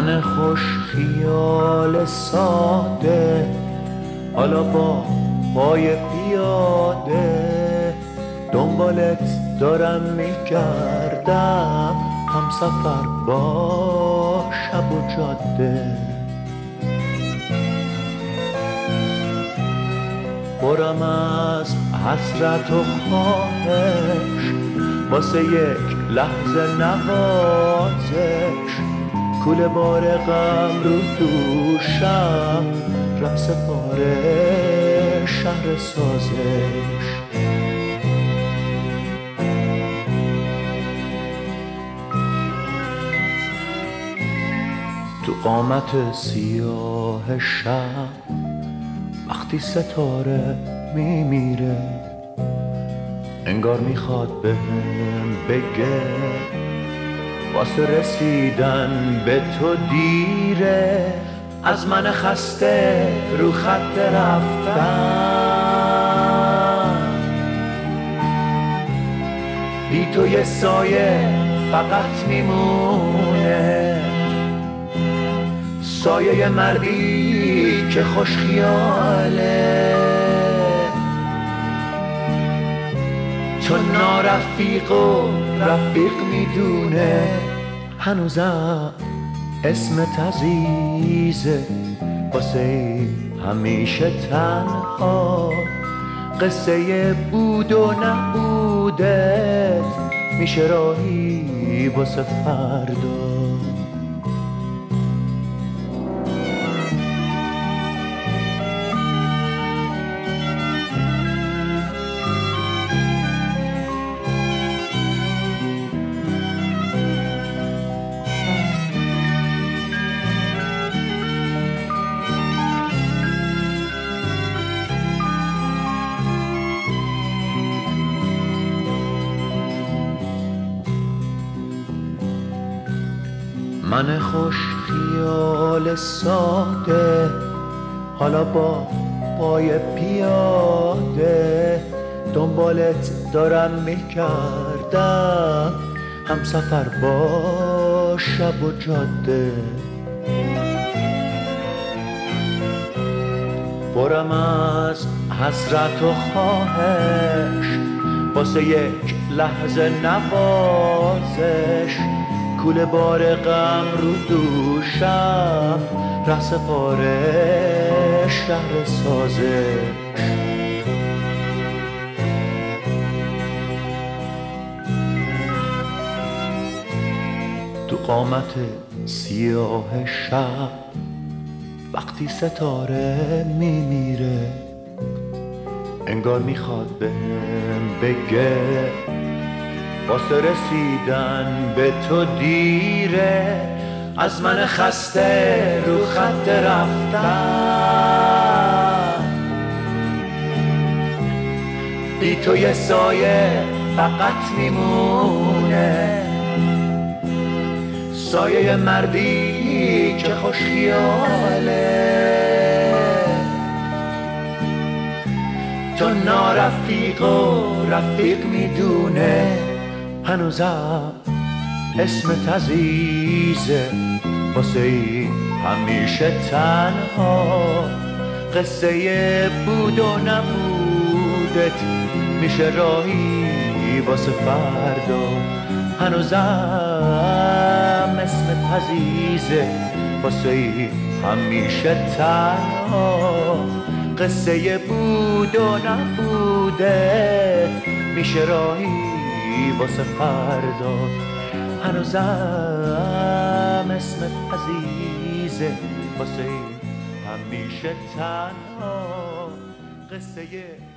من خوش خیال ساده، حالا با پای پیاده دنبالت دارم میگردم، هم سفر با شب و جاده. برم از حسرت و خواهش، واسه یک لحظه نوازش، کوله بار غم رو دوشم، ره سپاره شهر سازش. تو قامت سیاه شب وقتی ستاره میمیره، انگار میخواد بهم بگه واسه رسیدن به تو دیره. از من خسته رو خط رفتن، بی تو یه سایه فقط میمونه، سایه مردی که خوش خیاله، چون نارفیق و رفیق میدونه. هنوزم اسمت عزیزه واسه همیشه تنها، قصه بود و نبودت میشه راهی واسه فردا. من خوش خیال ساده، حالا با پای پیاده دنبالت دارم میگردم، هم سفر با شب و جاده. برم از حسرت و خواهش، واسه یک لحظه نوازش، کوله بار غم رو دوشم، ره سپاره شهر سازش. تو قامت سیاه شب وقتی ستاره میمیره، انگار میخواد بهم بگه واسه رسیدن به تو دیره. از من خسته رو خط رفتن، بی تو یه سایه فقط میمونه، سایه مردی که خوش خیاله، چون نارفیق و رفیق میدونه. هنوزم اسمت عزیزه واسه همیشه تنها، قصه بود و نبودت میشه راهی واسه فردا. هنوزم اسمت عزیزه واسه همیشه تنها، قصه بود و نبودت میشه راهی واسه فردا. هنوزم اسمت عزیزه واسه همیشه تنها، قصه